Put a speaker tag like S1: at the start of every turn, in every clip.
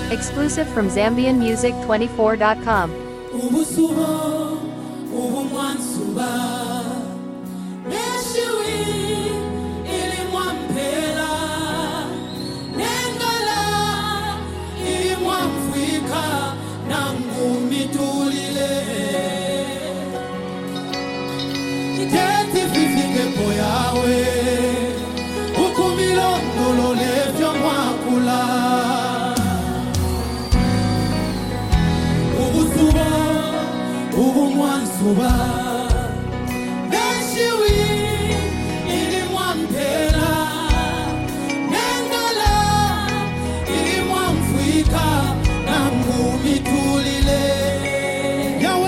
S1: Exclusive from ZambianMusic24.com.
S2: Ubusubo, ubumwansuba, neshiwi ilimwampela, nengala ilimwamfwika, nangumitulile. Iteti fifike poyawe, ukumilondolo levyo mwakula. Ubusubo, ubumwansuba, neshiwi ilimwampela, nengala ilimwamfwika, nangumitulile. Yawe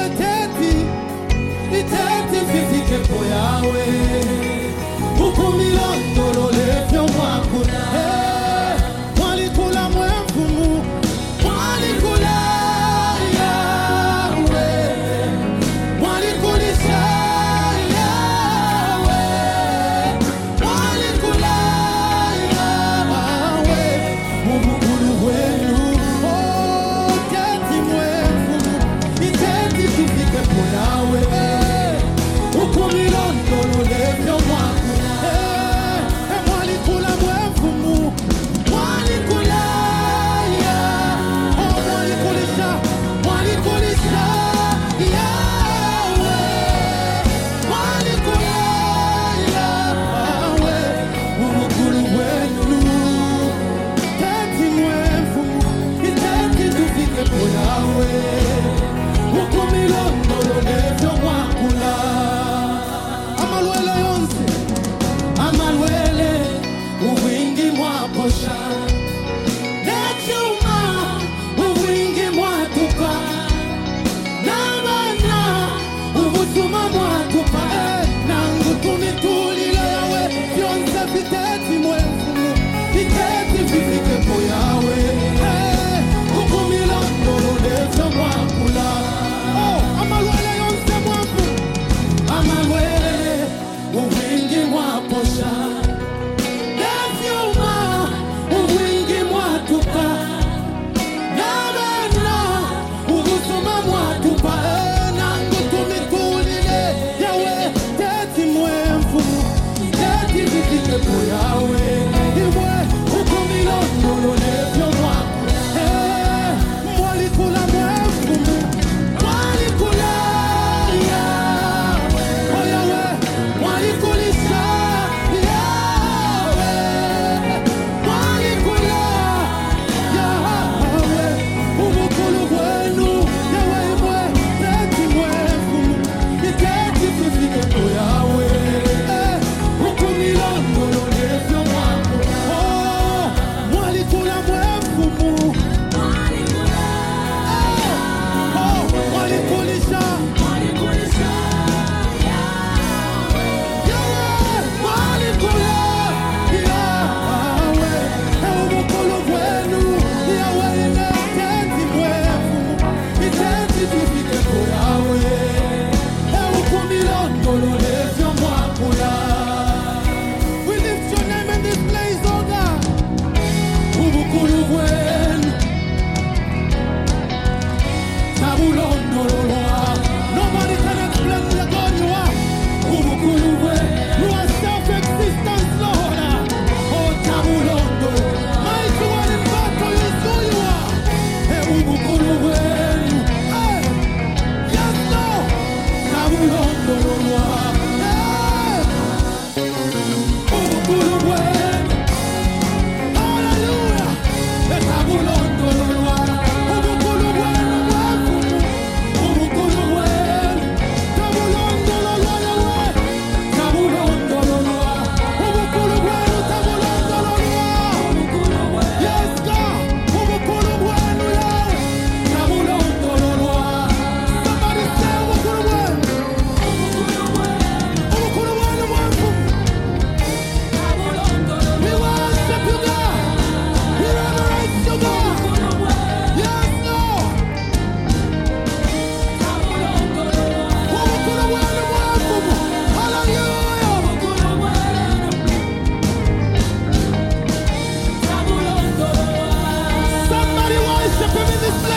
S2: iteti fifike poyawe, ukumilondolo levyo mwakula. Mwalikula mwemfumu, mwalikula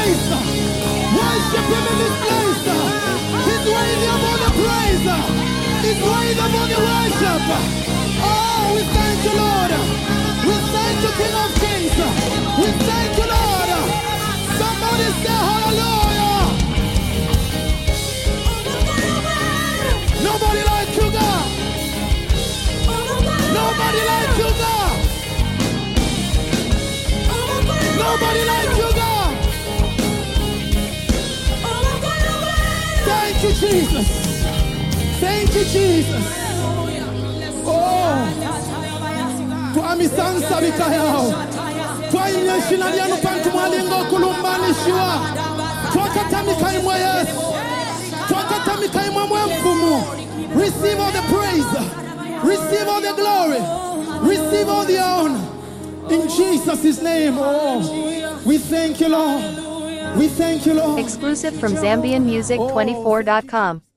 S2: place. Worship him in this place. He's worthy of all the praise. He's worthy of all the worship. Oh, we thank you, Lord. We thank you, King of Kings. We thank you, Lord. Somebody say hallelujah. Nobody like you, God. Nobody like you, God. Nobody like you, God. Thank you, Jesus. Thank you, Jesus. Oh, twamisansa bikayao. Twainyeshina lyanu pantu mwalingo kulumbanishiwa. Twakatamika imwe Yesu. Twakatamika imwe mfumu. Receive all the praise. Receive all the glory. Receive all the honor. In Jesus' name. Oh, we thank you, Lord. We thank you, Lord.
S1: Exclusive from ZambianMusic24.com.